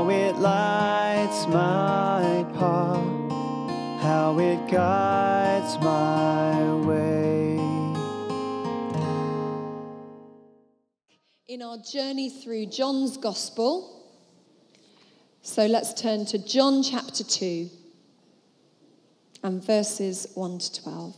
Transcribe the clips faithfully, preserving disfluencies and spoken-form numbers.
how it lights my path, how it guides my way. In our journey through John's Gospel, so let's turn to John chapter two and verses one to twelve.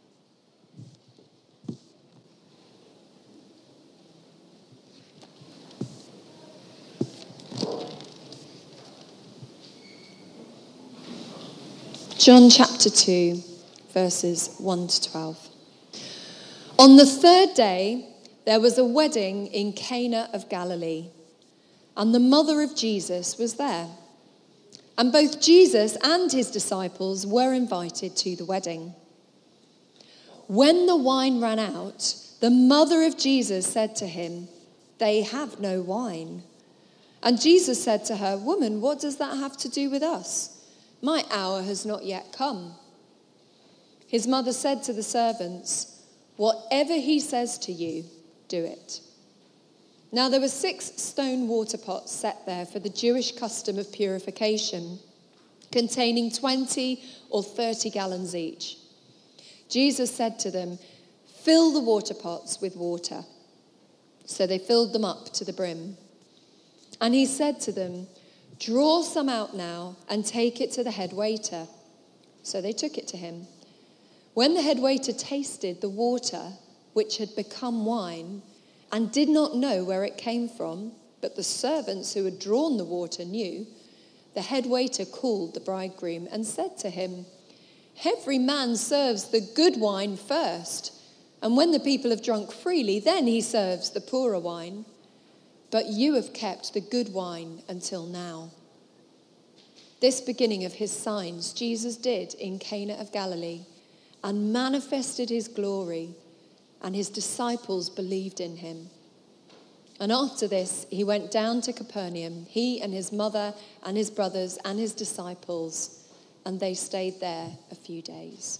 John chapter two, verses one to twelve. On the third day, there was a wedding in Cana of Galilee, and the mother of Jesus was there. And both Jesus and his disciples were invited to the wedding. When the wine ran out, the mother of Jesus said to him, "They have no wine." And Jesus said to her, "Woman, what does that have to do with us? My hour has not yet come." His mother said to the servants, "Whatever he says to you, do it." Now there were six stone water pots set there for the Jewish custom of purification, containing twenty or thirty gallons each. Jesus said to them, "Fill the water pots with water." So they filled them up to the brim. And he said to them, "Draw some out now and take it to the head waiter." So they took it to him. When the head waiter tasted the water, which had become wine, and did not know where it came from, but the servants who had drawn the water knew, the head waiter called the bridegroom and said to him, "Every man serves the good wine first, and when the people have drunk freely, then he serves the poorer wine. But you have kept the good wine until now." This beginning of his signs Jesus did in Cana of Galilee and manifested his glory, and his disciples believed in him. And after this, he went down to Capernaum, he and his mother and his brothers and his disciples, and they stayed there a few days.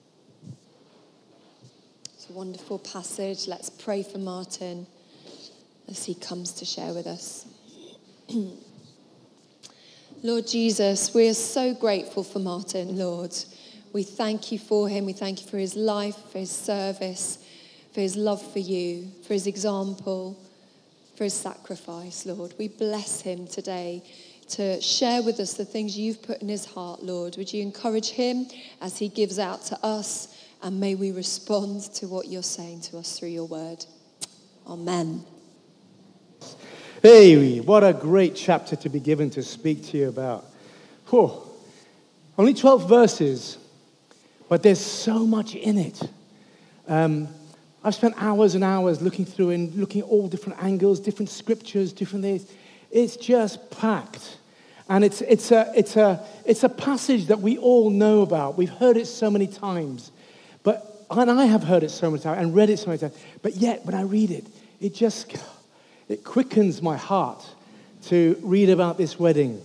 It's a wonderful passage. Let's pray for Martin as he comes to share with us. Lord Jesus, we are so grateful for Martin, Lord. We thank you for him. We thank you for his life, for his service, for his love for you, for his example, for his sacrifice, Lord. We bless him today to share with us the things you've put in his heart, Lord. Would you encourage him as he gives out to us, and may we respond to what you're saying to us through your word. Amen. Hey, what a great chapter to be given to speak to you about. Whew. Only twelve verses, but there's so much in it. Um, I've spent hours and hours looking through and looking at all different angles, different scriptures, different things. It's just packed. And it's it's a it's a it's a passage that we all know about. We've heard it so many times. But and I have heard it so many times and read it so many times. But yet when I read it, it just it quickens my heart to read about this wedding.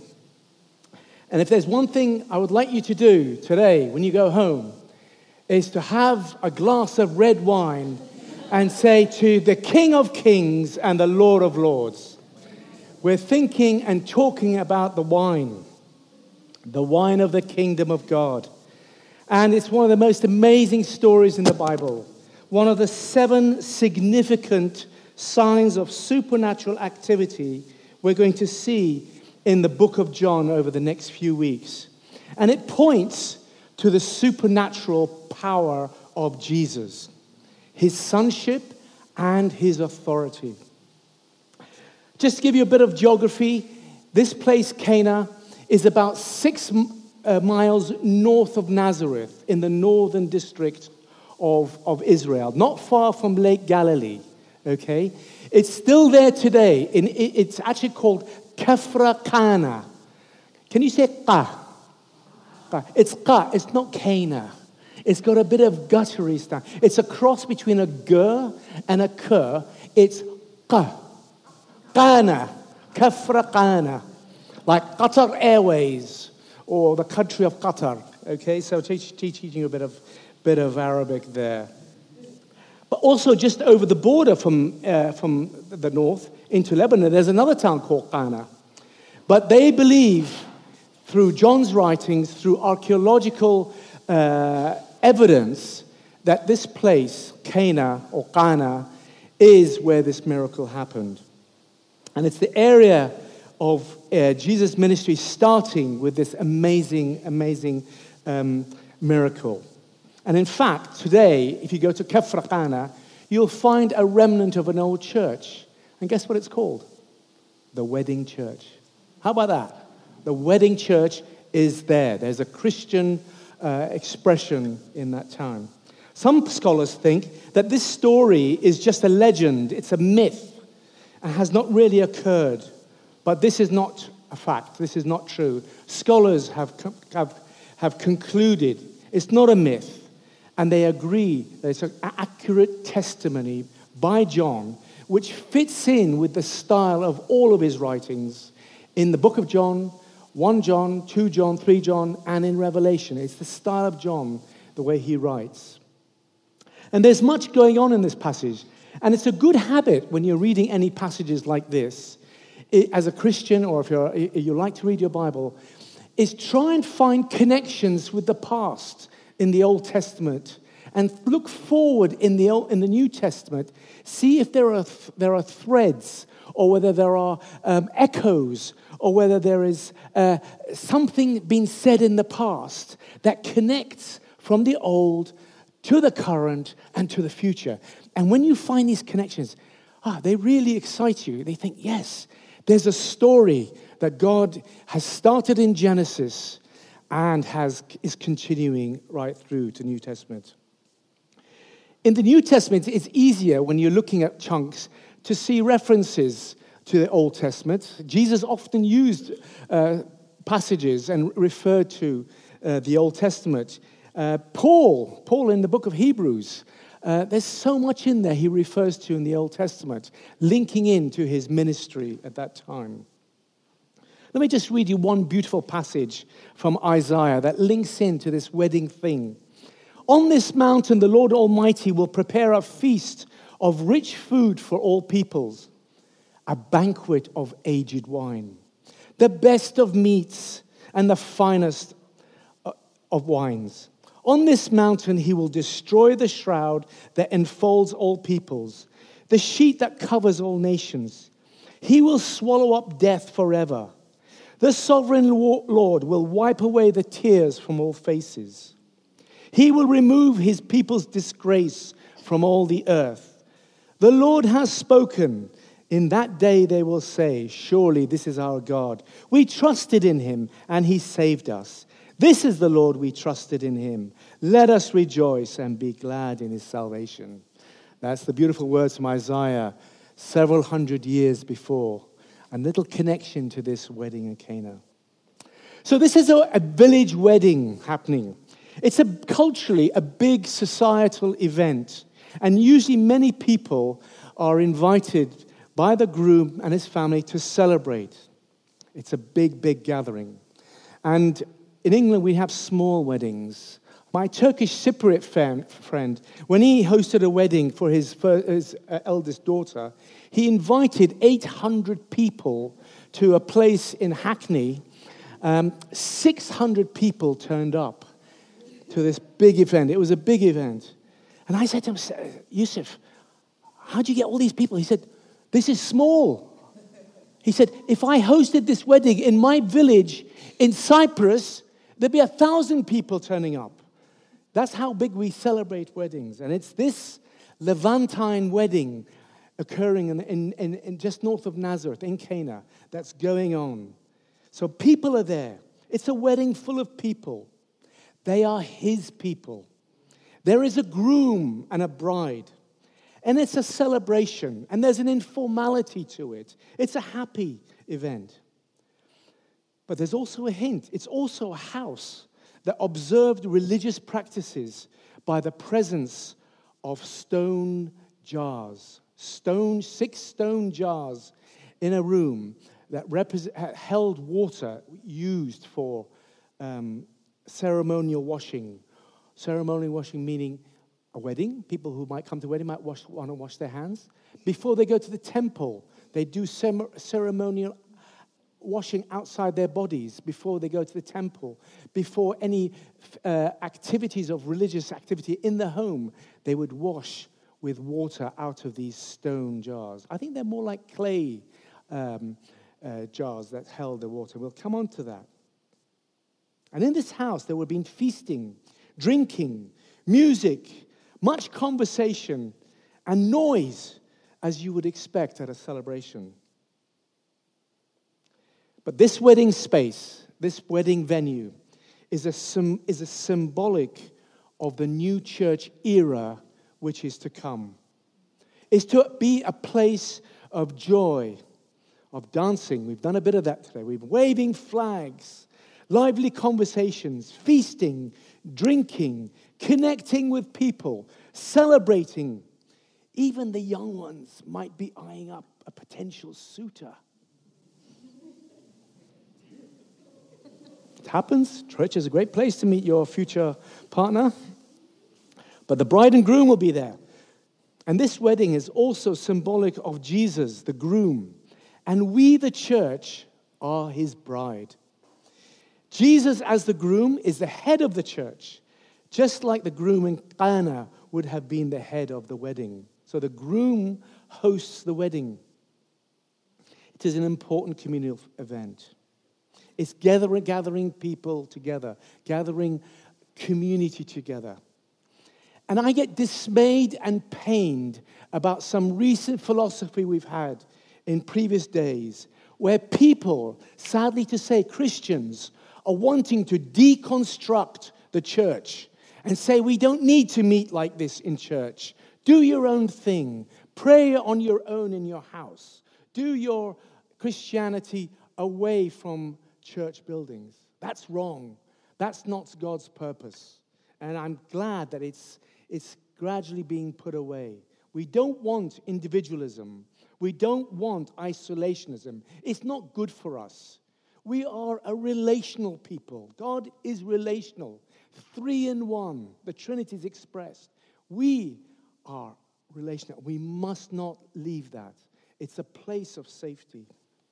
And if there's one thing I would like you to do today when you go home, is to have a glass of red wine and say to the King of Kings and the Lord of Lords, we're thinking and talking about the wine, the wine of the kingdom of God. And it's one of the most amazing stories in the Bible, one of the seven significant signs of supernatural activity we're going to see in the book of John over the next few weeks. And it points to the supernatural power of Jesus, his sonship and his authority. Just to give you a bit of geography, this place, Cana, is about six uh, miles north of Nazareth in the northern district of, of Israel, not far from Lake Galilee, okay? It's still there today. In, it's actually called Kefra Cana. Can you say Qa? It's Qa, it's not Cana. It's got a bit of guttery stuff. It's a cross between a gur and a kur. It's Qa. Qana. Kefra Cana. Like Qatar Airways or the country of Qatar. Okay, so teach, teaching you a bit of, bit of Arabic there. But also just over the border from, uh, from the north into Lebanon, there's another town called Qana. But they believe, through John's writings, through archaeological uh, evidence, that this place, Cana or Cana, is where this miracle happened. And it's the area of uh, Jesus' ministry starting with this amazing, amazing um, miracle. And in fact, today, if you go to Kafr Cana, you'll find a remnant of an old church. And guess what it's called? The Wedding Church. How about that? The Wedding Church is there. There's a Christian uh, expression in that town. Some scholars think that this story is just a legend. It's a myth and has not really occurred. But this is not a fact. This is not true. Scholars have, have, have concluded it's not a myth. And they agree that it's an accurate testimony by John, which fits in with the style of all of his writings in the book of John, First John, Second John, Third John, and in Revelation. It's the style of John, the way he writes. And there's much going on in this passage. And it's a good habit when you're reading any passages like this, as a Christian, or if you're, if you like to read your Bible, is try and find connections with the past in the Old Testament and look forward in the Old, in the New Testament. See if there are th- there are threads, or whether there are um, echoes, or whether there is uh, something being said in the past that connects from the old to the current and to the future. And when you find these connections, ah, they really excite you. They think, yes, there's a story that God has started in Genesis and has is continuing right through to New Testament. In the New Testament, it's easier when you're looking at chunks to see references to the Old Testament. Jesus often used uh, passages and referred to uh, the Old Testament. Uh, Paul, Paul in the book of Hebrews, uh, there's so much in there he refers to in the Old Testament, linking into his ministry at that time. Let me just read you one beautiful passage from Isaiah that links into this wedding thing. On this mountain, the Lord Almighty will prepare a feast of rich food for all peoples, a banquet of aged wine, the best of meats and the finest of wines. On this mountain, he will destroy the shroud that enfolds all peoples, the sheet that covers all nations. He will swallow up death forever. The sovereign Lord will wipe away the tears from all faces. He will remove his people's disgrace from all the earth. The Lord has spoken. In that day they will say, surely this is our God. We trusted in him and he saved us. This is the Lord, we trusted in him. Let us rejoice and be glad in his salvation. That's the beautiful words from Isaiah several hundred years before. A little connection to this wedding in Cana. So this is a, a village wedding happening. It's a culturally a big societal event. And usually many people are invited by the groom and his family to celebrate. It's a big, big gathering. And in England, we have small weddings. My Turkish Cypriot friend, when he hosted a wedding for his, first, his uh, eldest daughter, he invited eight hundred people to a place in Hackney. Um, six hundred people turned up to this big event. It was a big event. And I said to him, Yusuf, how'd you get all these people? He said, this is small. He said, if I hosted this wedding in my village in Cyprus, there'd be a thousand people turning up. That's how big we celebrate weddings. And it's this Levantine wedding occurring in, in, in, in just north of Nazareth, in Cana, that's going on. So people are there. It's a wedding full of people. They are his people. There is a groom and a bride. And it's a celebration. And there's an informality to it. It's a happy event. But there's also a hint. It's also a house that observed religious practices by the presence of stone jars. Stone, six stone jars in a room that represent, held water used for um, ceremonial washing. Ceremonial washing meaning a wedding. People who might come to a wedding might wash, want to wash their hands. Before they go to the temple, they do ceremonial washing outside their bodies before they go to the temple, before any uh, activities of religious activity in the home, they would wash with water out of these stone jars. I think they're more like clay um, uh, jars that held the water. We'll come on to that. And in this house, there would have been feasting, drinking, music, much conversation, and noise, as you would expect at a celebration. But this wedding space, this wedding venue, is a, is a symbolic of the new church era which is to come. It's to be a place of joy, of dancing. We've done a bit of that today. We've been waving flags, lively conversations, feasting, drinking, connecting with people, celebrating. Even the young ones might be eyeing up a potential suitor. It happens. Church is a great place to meet your future partner. But the bride and groom will be there. And this wedding is also symbolic of Jesus, the groom. And we, the church, are his bride. Jesus, as the groom, is the head of the church, just like the groom in Cana would have been the head of the wedding. So the groom hosts the wedding. It is an important communal event. It's gathering, gathering people together, gathering community together. And I get dismayed and pained about some recent philosophy we've had in previous days, where people, sadly to say, Christians, are wanting to deconstruct the church and say, we don't need to meet like this in church. Do your own thing. Pray on your own in your house. Do your Christianity away from church buildings. That's wrong. That's not God's purpose. And I'm glad that it's, it's gradually being put away. We don't want individualism. We don't want isolationism. It's not good for us. We are a relational people. God is relational. Three in one. The Trinity is expressed. We are relational. We must not leave that. It's a place of safety.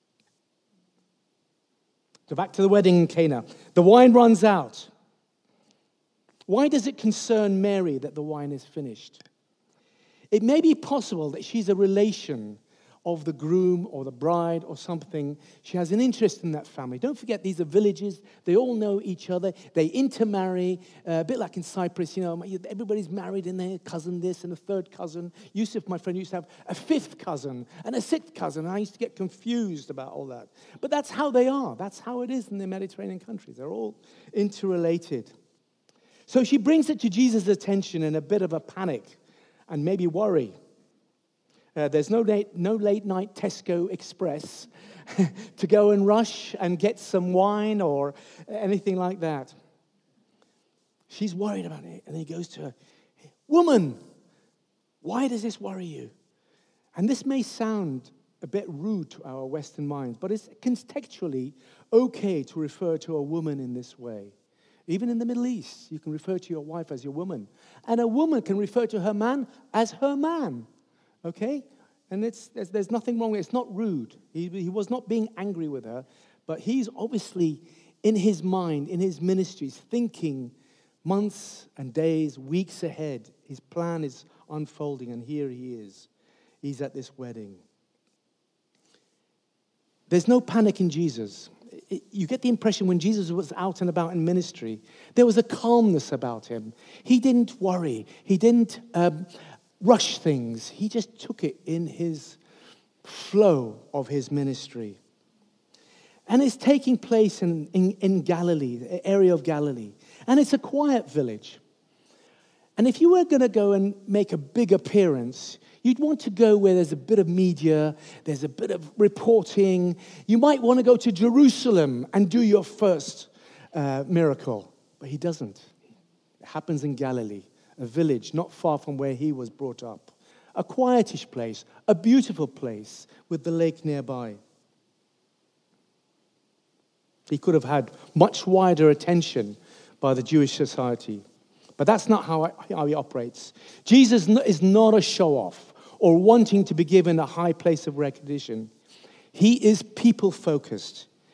So back to the wedding in Cana. The wine runs out. Why does it concern Mary that the wine is finished? It may be possible that she's a relation of the groom or the bride or something. She has an interest in that family. Don't forget, these are villages. They all know each other. They intermarry, uh, a bit like in Cyprus. You know, everybody's married and their cousin this and a third cousin. Yusuf, my friend, used to have a fifth cousin and a sixth cousin. And I used to get confused about all that. But that's how they are. That's how it is in the Mediterranean countries. They're all interrelated. So she brings it to Jesus' attention in a bit of a panic and maybe worry. Uh, there's no late, no late night Tesco Express to go and rush and get some wine or anything like that. She's worried about it. And he goes to her, woman, why does this worry you? And this may sound a bit rude to our Western minds, but it's contextually okay to refer to a woman in this way. Even in the Middle East, you can refer to your wife as your woman. And a woman can refer to her man as her man. Okay? And it's, there's, there's nothing wrong with it. It's not rude. He, he was not being angry with her, but he's obviously in his mind, in his ministries, thinking months and days, weeks ahead. His plan is unfolding, and here he is. He's at this wedding. There's no panic in Jesus. It, you get the impression when Jesus was out and about in ministry, there was a calmness about him. He didn't worry. He didn't um, rush things. He just took it in his flow of his ministry. And it's taking place in, in, in Galilee, the area of Galilee. And it's a quiet village. And if you were going to go and make a big appearance, you'd want to go where there's a bit of media, there's a bit of reporting. You might want to go to Jerusalem and do your first uh, miracle. But he doesn't. It happens in Galilee, a village not far from where he was brought up. A quietish place, a beautiful place with the lake nearby. He could have had much wider attention by the Jewish society. But that's not how, how he operates. Jesus is not a show-off or wanting to be given a high place of recognition. He is people-focused.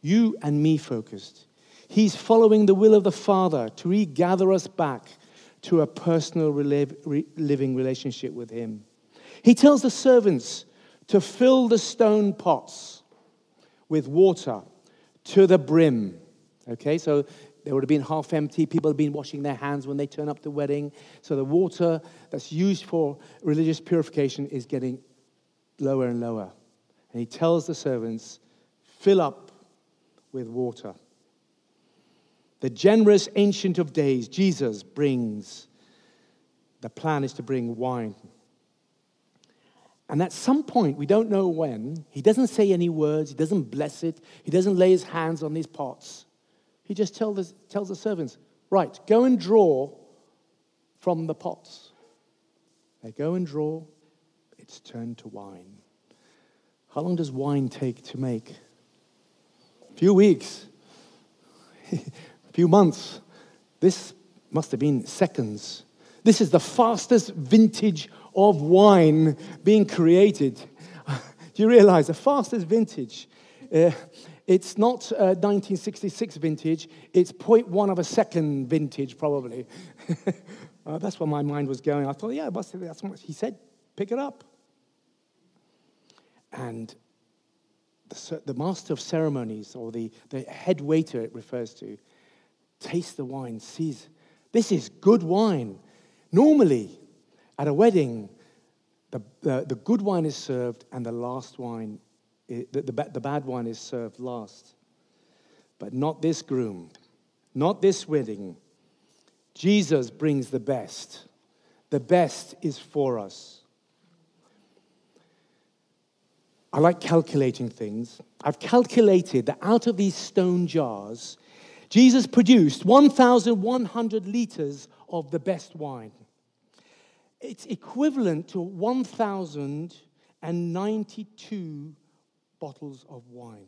you and me focused. He's following the will of the Father to regather us back to a personal reliv- re- living relationship with him. He tells the servants to fill the stone pots with water to the brim. Okay, so they would have been half empty. People have been washing their hands when they turn up the wedding. So the water that's used for religious purification is getting lower and lower. And he tells the servants, fill up with water. The generous Ancient of Days, Jesus, brings, the plan is to bring wine. And at some point, we don't know when, he doesn't say any words, he doesn't bless it, he doesn't lay his hands on these pots. He just tell the, tells the servants, right, go and draw from the pots. They go and draw, it's turned to wine. How long does wine take to make? A few weeks, a few months. This must have been seconds. This is the fastest vintage of wine being created. Do you realize the fastest vintage? Uh, It's not uh, nineteen sixty-six vintage. It's zero point one of a second vintage, probably. uh, that's where my mind was going. I thought, yeah, that's what he said. Pick it up. And the, the master of ceremonies, or the, the head waiter it refers to, tastes the wine, sees, this is good wine. Normally, at a wedding, the, the, the good wine is served and the last wine The, the, the bad wine is served last. But not this groom, not this wedding. Jesus brings the best. The best is for us. I like calculating things. I've calculated that out of these stone jars, Jesus produced one thousand one hundred liters of the best wine. It's equivalent to one thousand ninety-two bottles of wine.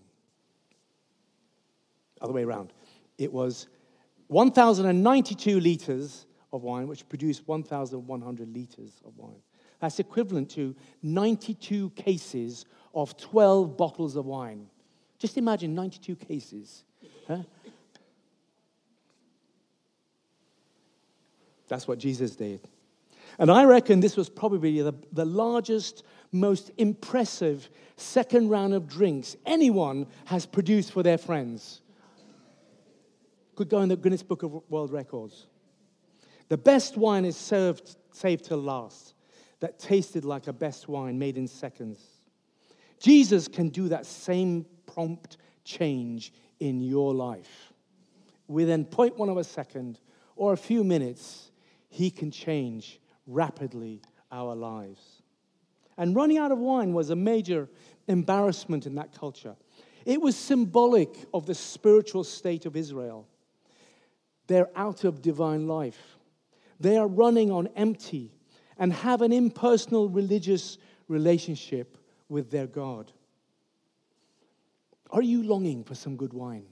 Other way around. It was one thousand ninety-two liters of wine, which produced one thousand one hundred liters of wine. That's equivalent to ninety-two cases of twelve bottles of wine. Just imagine ninety-two cases. Huh? That's what Jesus did. And I reckon this was probably the, the largest, most impressive second round of drinks anyone has produced for their friends. Could go in the Guinness Book of World Records. The best wine is served, saved till last. That tasted like a best wine made in seconds. Jesus can do that same prompt change in your life. Within zero point one of a second or a few minutes, he can change rapidly our lives. And running out of wine was a major embarrassment in that culture. It was symbolic of the spiritual state of Israel. They're out of divine life. They are running on empty and have an impersonal religious relationship with their God. Are you longing for some good wine?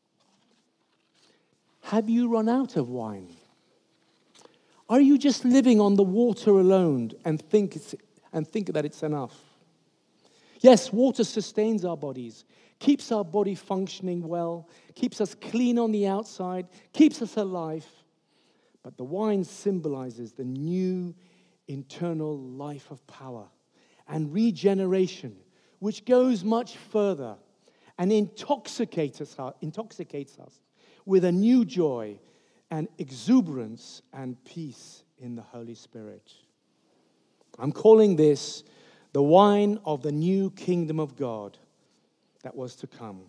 Have you run out of wine? Are you just living on the water alone and think it's, and think that it's enough? Yes, water sustains our bodies, keeps our body functioning well, keeps us clean on the outside, keeps us alive. But the wine symbolizes the new internal life of power and regeneration, which goes much further and intoxicates us, intoxicates us with a new joy and exuberance and peace in the Holy Spirit. I'm calling this the wine of the new kingdom of God that was to come.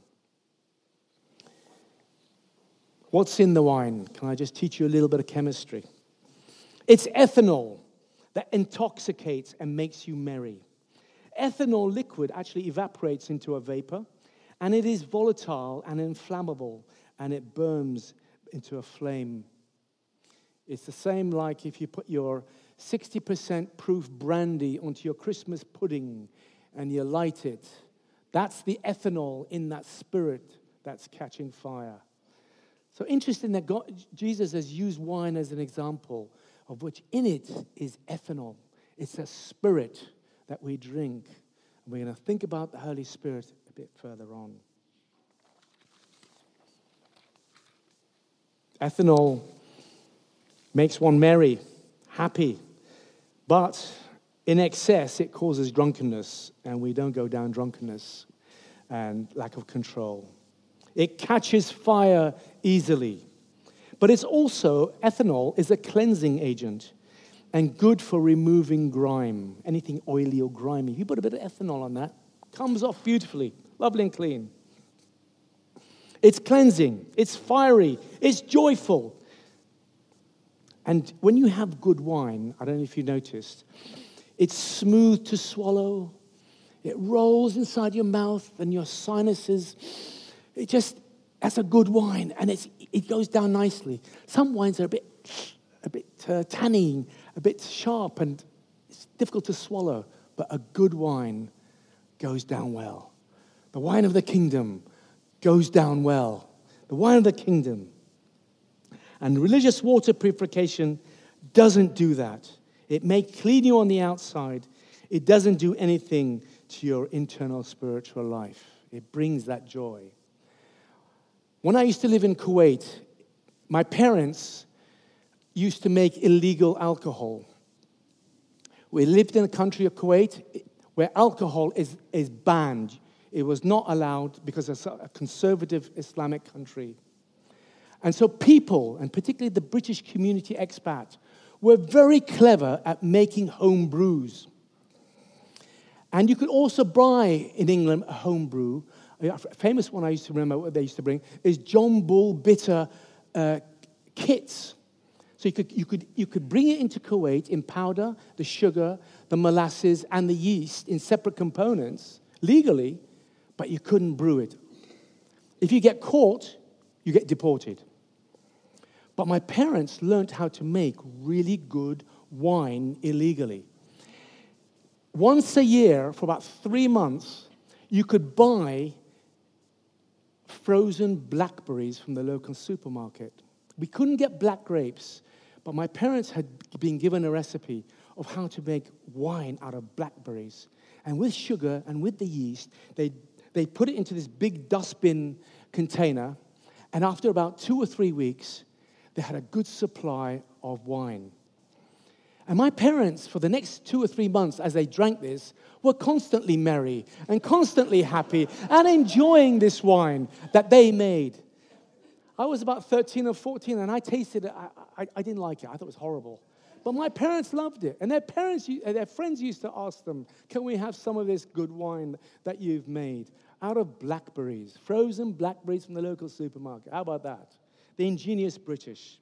What's in the wine? Can I just teach you a little bit of chemistry? It's ethanol that intoxicates and makes you merry. Ethanol liquid actually evaporates into a vapor, and it is volatile and inflammable, and it burns into a flame. It's the same like if you put your sixty percent proof brandy onto your Christmas pudding and you light it. That's the ethanol in that spirit that's catching fire. So interesting that God, Jesus has used wine as an example of which in it is ethanol. It's a spirit that we drink. And we're going to think about the Holy Spirit a bit further on. Ethanol makes one merry, happy, but in excess it causes drunkenness, and we don't go down drunkenness and lack of control. It catches fire easily. But it's also, ethanol is a cleansing agent and good for removing grime, anything oily or grimy. You put a bit of ethanol on that, comes off beautifully, lovely and clean. It's cleansing, it's fiery, it's joyful. And when you have good wine, I don't know if you noticed, it's smooth to swallow. It rolls inside your mouth and your sinuses. It just, that's a good wine, and it's it goes down nicely. Some wines are a bit, a bit uh, tangy, a bit sharp, and it's difficult to swallow. But a good wine goes down well. The wine of the kingdom goes down well. The wine of the kingdom. And religious water purification doesn't do that. It may clean you on the outside. It doesn't do anything to your internal spiritual life. It brings that joy. When I used to live in Kuwait, my parents used to make illegal alcohol. We lived in the country of Kuwait where alcohol is, is banned. It was not allowed because it's a conservative Islamic country. And so people, and particularly the British community expat, were very clever at making home brews. And you could also buy in England a home brew. A famous one I used to remember what they used to bring is John Bull bitter uh, kits. So you could, you, could, you could bring it into Kuwait in powder, the sugar, the molasses, and the yeast in separate components, legally, but you couldn't brew it. If you get caught, you get deported. But my parents learned how to make really good wine illegally. Once a year, for about three months, you could buy frozen blackberries from the local supermarket. We couldn't get black grapes, but my parents had been given a recipe of how to make wine out of blackberries. And with sugar and with the yeast, they they put it into this big dustbin container, and after about two or three weeks, they had a good supply of wine. And my parents, for the next two or three months, as they drank this, were constantly merry and constantly happy and enjoying this wine that they made. I was about thirteen or fourteen, and I tasted it. I, I, I didn't like it. I thought it was horrible. But my parents loved it. And their parents, their friends used to ask them, can we have some of this good wine that you've made out of blackberries, frozen blackberries from the local supermarket? How about that? The ingenious British.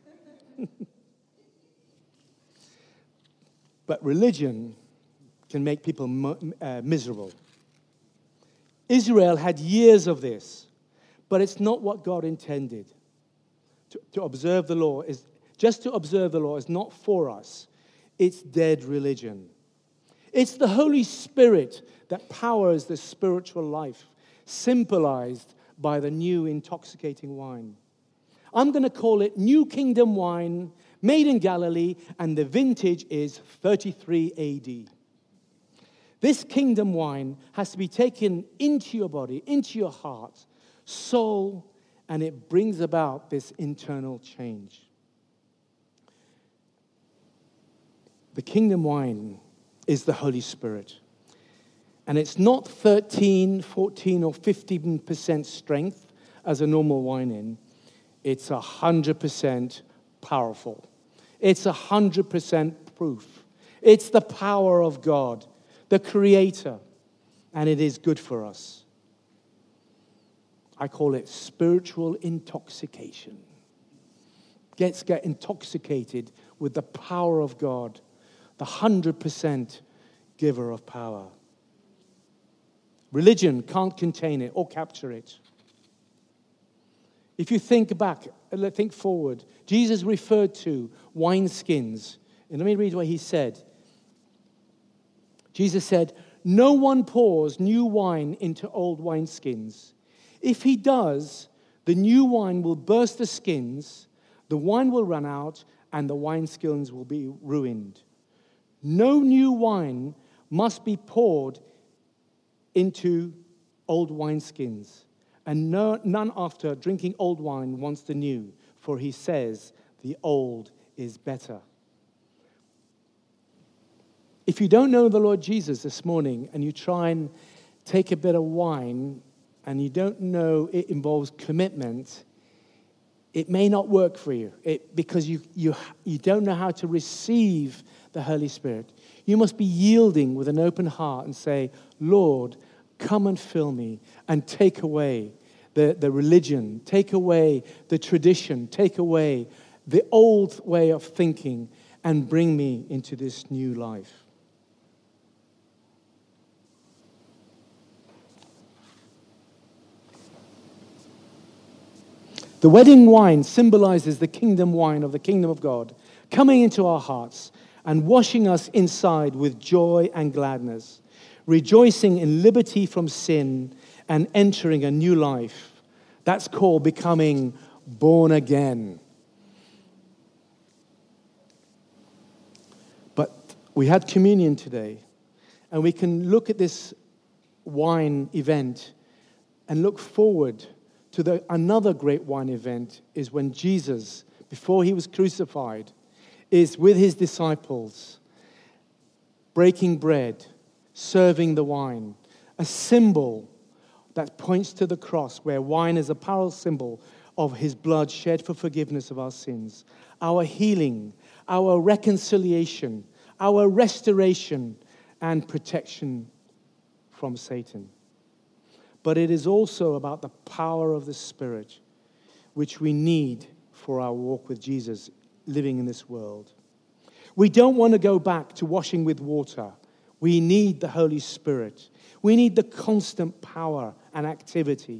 But religion can make people mo- uh, miserable. Israel had years of this, but it's not what God intended. To, to observe the law is just to observe the law is not for us. It's dead religion. It's the Holy Spirit that powers the spiritual life, symbolized by the new intoxicating wine. I'm going to call it New Kingdom wine, made in Galilee, and the vintage is thirty-three A D. This kingdom wine has to be taken into your body, into your heart, soul, and it brings about this internal change. The kingdom wine is the Holy Spirit. And it's not thirteen, fourteen, or fifteen percent strength as a normal wine in. It's one hundred percent powerful. It's one hundred percent proof. It's the power of God, the Creator, and it is good for us. I call it spiritual intoxication. Let's get intoxicated with the power of God, the one hundred percent giver of power. Religion can't contain it or capture it. If you think back, think forward, Jesus referred to wineskins. And let me read what he said. Jesus said, "No one pours new wine into old wineskins. If he does, the new wine will burst the skins, the wine will run out, and the wineskins will be ruined. No new wine must be poured into old wineskins, and no, none after drinking old wine wants the new, for he says, the old is better. If you don't know the Lord Jesus this morning and you try and take a bit of wine and you don't know it involves commitment, it may not work for you it, because you, you, you don't know how to receive the Holy Spirit. You must be yielding with an open heart and say, Lord, come and fill me and take away the, the religion, take away the tradition, take away the old way of thinking and bring me into this new life. The wedding wine symbolizes the kingdom wine of the kingdom of God coming into our hearts and washing us inside with joy and gladness, rejoicing in liberty from sin and entering a new life. That's called becoming born again. But we had communion today, and we can look at this wine event and look forward to the, another great wine event is when Jesus, before he was crucified, is with his disciples, breaking bread, serving the wine, a symbol that points to the cross, where wine is a powerful symbol of his blood shed for forgiveness of our sins, our healing, our reconciliation, our restoration, and protection from Satan. But it is also about the power of the Spirit, which we need for our walk with Jesus, living in this world. We don't want to go back to washing with water. We need the Holy Spirit. We need the constant power and activity.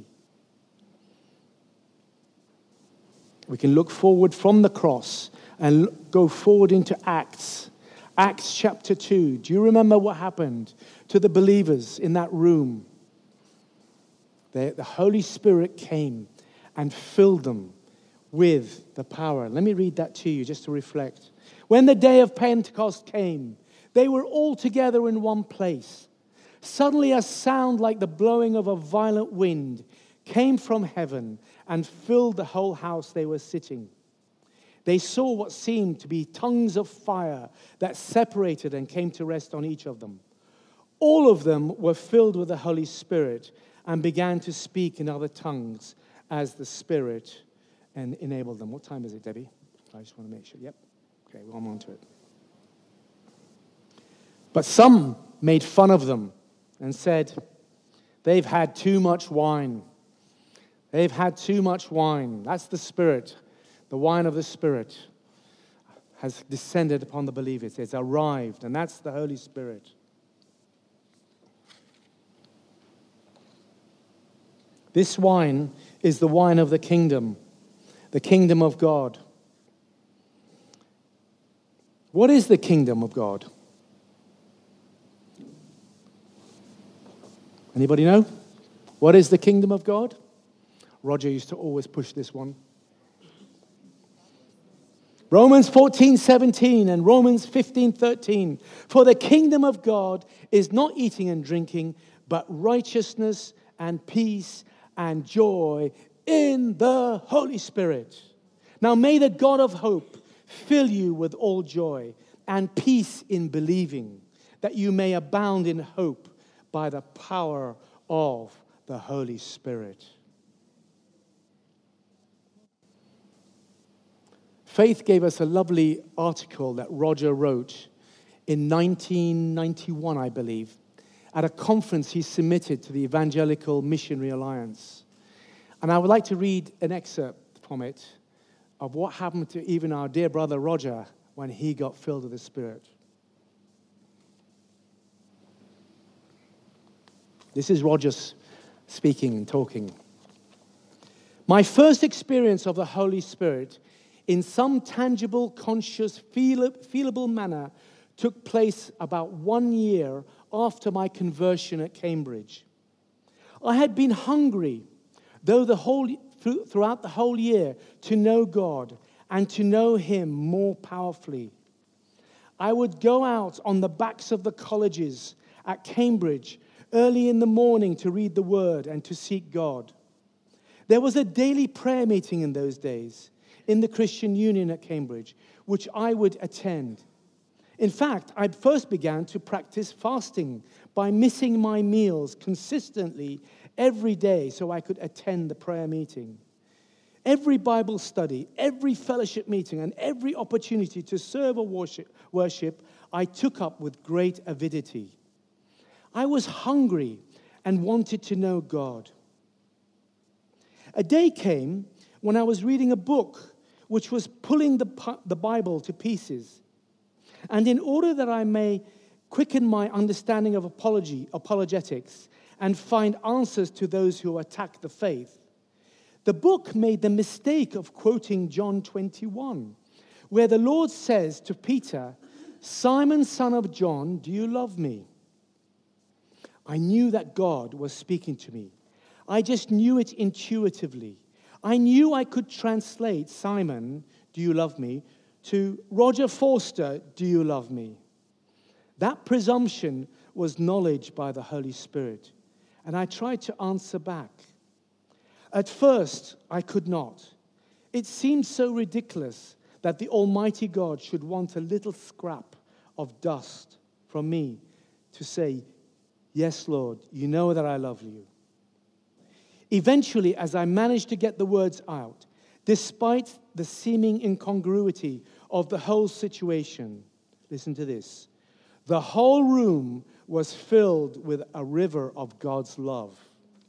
We can look forward from the cross and go forward into Acts. Acts chapter two. Do you remember what happened to the believers in that room? The, the Holy Spirit came and filled them with the power. Let me read that to you just to reflect. When the day of Pentecost came, they were all together in one place. Suddenly a sound like the blowing of a violent wind came from heaven and filled the whole house they were sitting. They saw what seemed to be tongues of fire that separated and came to rest on each of them. All of them were filled with the Holy Spirit and began to speak in other tongues as the Spirit and enabled them. What time is it, Debbie? I just want to make sure. Yep. Okay, well, I'm on to it. But some made fun of them and said, they've had too much wine. They've had too much wine. That's the Spirit. The wine of the Spirit has descended upon the believers. It's arrived, and that's the Holy Spirit. This wine is the wine of the kingdom, the kingdom of God. What is the kingdom of God? Anybody know? What is the kingdom of God? Roger used to always push this one. Romans fourteen seventeen and Romans fifteen thirteen. For the kingdom of God is not eating and drinking, but righteousness and peace and joy in the Holy Spirit. Now may the God of hope fill you with all joy and peace in believing, that you may abound in hope by the power of the Holy Spirit. Faith gave us a lovely article that Roger wrote in nineteen ninety-one, I believe, at a conference he submitted to the Evangelical Missionary Alliance. And I would like to read an excerpt from it of what happened to even our dear brother Roger when he got filled with the Spirit. This is Roger speaking and talking. My first experience of the Holy Spirit in some tangible, conscious, feel, feelable manner took place about one year after my conversion at Cambridge. I had been hungry, though the whole, throughout the whole year, to know God and to know Him more powerfully. I would go out on the backs of the colleges at Cambridge early in the morning to read the Word and to seek God. There was a daily prayer meeting in those days. in the Christian Union at Cambridge, which I would attend. In fact, I first began to practice fasting by missing my meals consistently every day so I could attend the prayer meeting. Every Bible study, every fellowship meeting, and every opportunity to serve or worship, worship, I took up with great avidity. I was hungry and wanted to know God. A day came when I was reading a book which was pulling the, the Bible to pieces. And in order that I may quicken my understanding of apology, apologetics and find answers to those who attack the faith, the book made the mistake of quoting John twenty-one, where the Lord says to Peter, "Simon, son of John, do you love me?" I knew that God was speaking to me. I just knew it intuitively. I knew I could translate Simon, do you love me, to Roger Forster, do you love me? That presumption was knowledge by the Holy Spirit. And I tried to answer back. At first, I could not. It seemed so ridiculous that the Almighty God should want a little scrap of dust from me to say, "Yes, Lord, you know that I love you." Eventually, as I managed to get the words out, despite the seeming incongruity of the whole situation, listen to this, the whole room was filled with a river of God's love.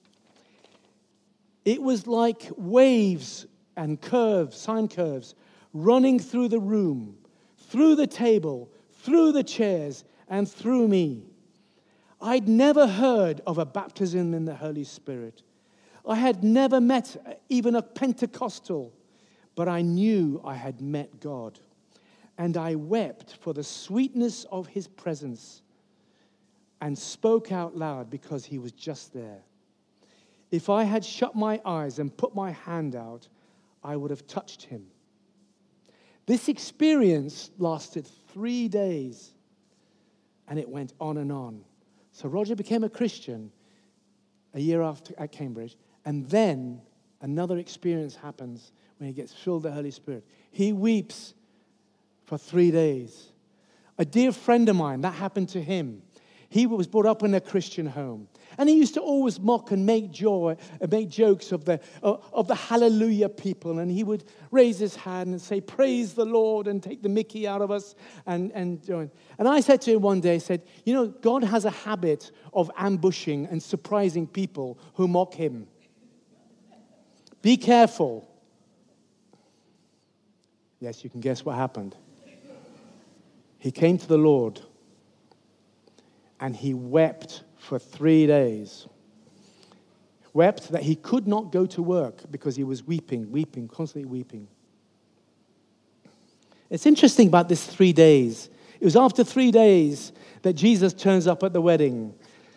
It was like waves and curves, sine curves, running through the room, through the table, through the chairs, and through me. I'd never heard of a baptism in the Holy Spirit. I had never met even a Pentecostal, but I knew I had met God. And I wept for the sweetness of his presence and spoke out loud because he was just there. If I had shut my eyes and put my hand out, I would have touched him. This experience lasted three days, and it went on and on. So Roger became a Christian a year after at Cambridge, and then another experience happens when he gets filled with the Holy Spirit. He weeps for three days. A dear friend of mine, that happened to him. He was brought up in a Christian home. And he used to always mock and make joy, make jokes of the of the hallelujah people. And he would raise his hand and say, "Praise the Lord," and take the mickey out of us. And and join. And I said to him one day, I said, "You know, God has a habit of ambushing and surprising people who mock him. Be careful." Yes, you can guess what happened. He came to the Lord. And he wept for three days. Wept that he could not go to work because he was weeping, weeping, constantly weeping. It's interesting about this three days. It was after three days that Jesus turns up at the wedding.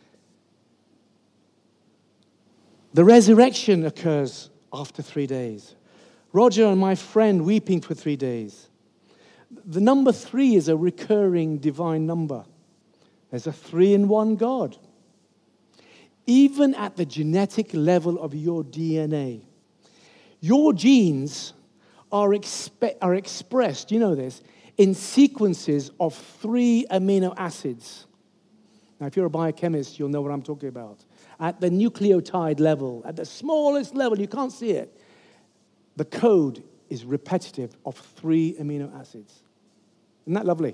The resurrection occurs after three days. Roger and my friend weeping for three days. The number three is a recurring divine number. There's a three-in-one God. Even at the genetic level of your D N A, your genes are, expe- are expressed, you know this, in sequences of three amino acids. Now, if you're a biochemist, you'll know what I'm talking about. At the nucleotide level, at the smallest level, you can't see it. The code is repetitive of three amino acids. Isn't that lovely?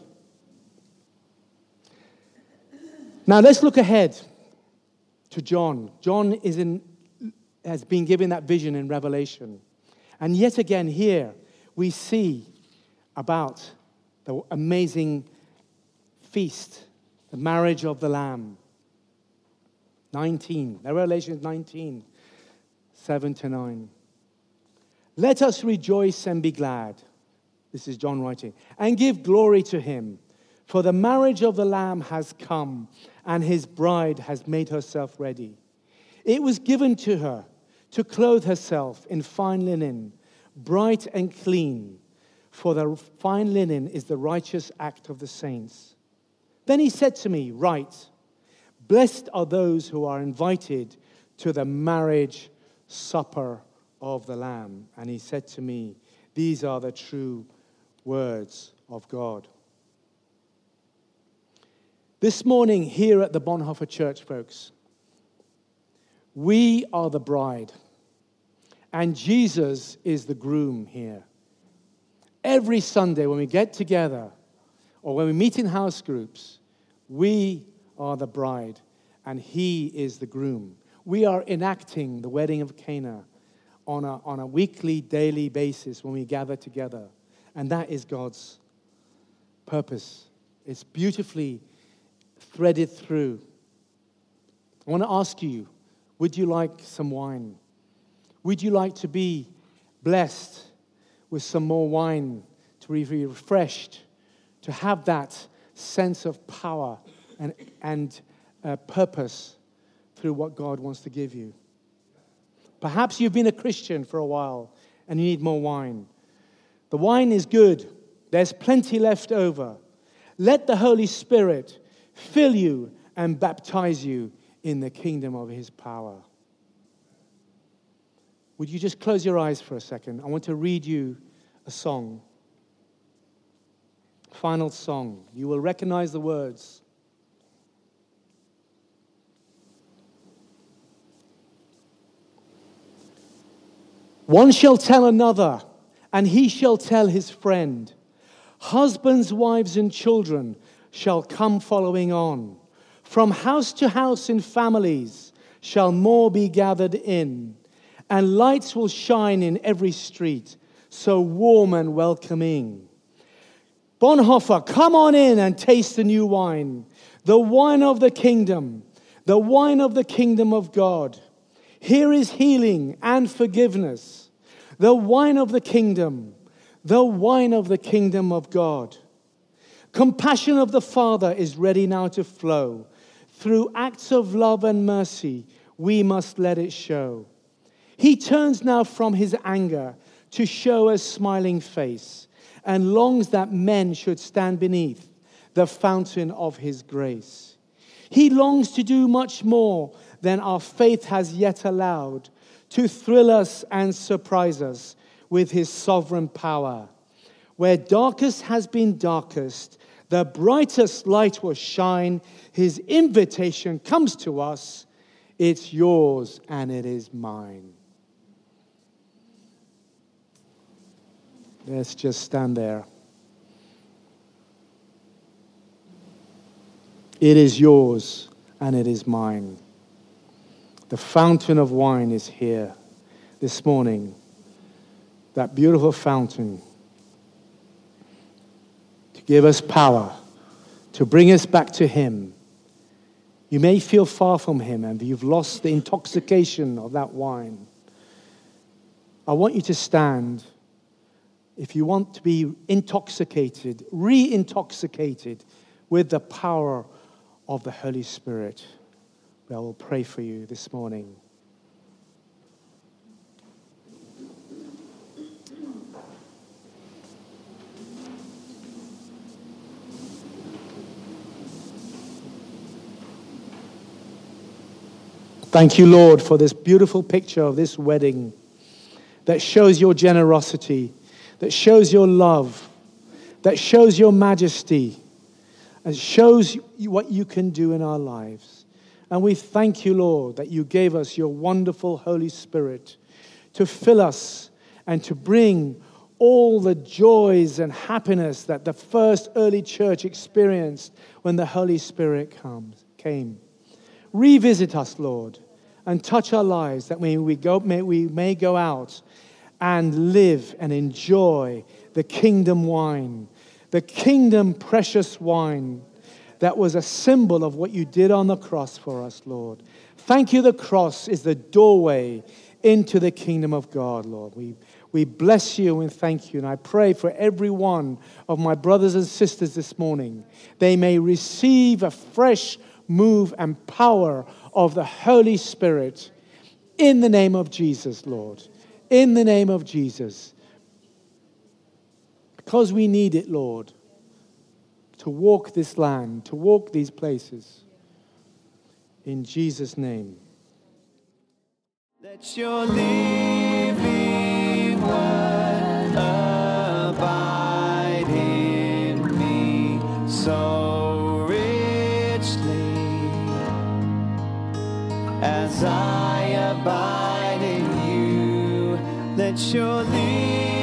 Now let's look ahead to John. John is in, has been given that vision in Revelation. And yet again here we see about the amazing feast, the marriage of the Lamb. nineteen, Revelation nineteen, seven to nine. Let us rejoice and be glad. This is John writing. And give glory to him. For the marriage of the Lamb has come, and his bride has made herself ready. It was given to her to clothe herself in fine linen, bright and clean, for the fine linen is the righteous act of the saints. Then he said to me, "Write, blessed are those who are invited to the marriage supper of the Lamb." And he said to me, These are the true words of God. This morning here at the Bonhoeffer Church, folks, we are the bride, and Jesus is the groom here. Every Sunday when we get together, or when we meet in house groups, we are the bride, and he is the groom. We are enacting the wedding of Cana on a, on a weekly, daily basis when we gather together. And that is God's purpose. It's beautifully threaded through. I want to ask you, would you like some wine? Would you like to be blessed with some more wine, to be refreshed, to have that sense of power and, and uh, purpose through what God wants to give you? Perhaps you've been a Christian for a while and you need more wine. The wine is good. There's plenty left over. Let the Holy Spirit fill you and baptize you in the kingdom of his power. Would you just close your eyes for a second? I want to read you a song. Final song. You will recognize the words. One shall tell another, and he shall tell his friend. Husbands, wives, and children shall come following on. From house to house in families shall more be gathered in, and lights will shine in every street, so warm and welcoming. Bonhoeffer, come on in and taste the new wine, the wine of the kingdom, the wine of the kingdom of God. Here is healing and forgiveness, the wine of the kingdom, the wine of the kingdom of God. Compassion of the Father is ready now to flow. Through acts of love and mercy, we must let it show. He turns now from his anger to show a smiling face, and longs that men should stand beneath the fountain of his grace. He longs to do much more than our faith has yet allowed, to thrill us and surprise us with his sovereign power. Where darkest has been darkest, the brightest light will shine. His invitation comes to us. It's yours and it is mine. Let's just stand there. It is yours and it is mine. The fountain of wine is here this morning. That beautiful fountain to give us power, to bring us back to him. You may feel far from him and you've lost the intoxication of that wine. I want you to stand. If you want to be intoxicated, re-intoxicated with the power of the Holy Spirit, I will pray for you this morning. Thank you, Lord, for this beautiful picture of this wedding that shows your generosity, that shows your love, that shows your majesty, and shows what you can do in our lives. And we thank you, Lord, that you gave us your wonderful Holy Spirit to fill us and to bring all the joys and happiness that the first early church experienced when the Holy Spirit comes, came. Revisit us, Lord, and touch our lives that may we, go, may we may go out and live and enjoy the kingdom wine, the kingdom precious wine that was a symbol of what you did on the cross for us, Lord. Thank you, the cross is the doorway into the kingdom of God, Lord. We, we bless you and thank you. And I pray for every one of my brothers and sisters this morning, they may receive a fresh move and power of the Holy Spirit in the name of Jesus, Lord. In the name of Jesus. Because we need it, Lord, to walk this land, to walk these places. In Jesus' name. Let your living word as I abide in you. Let your lead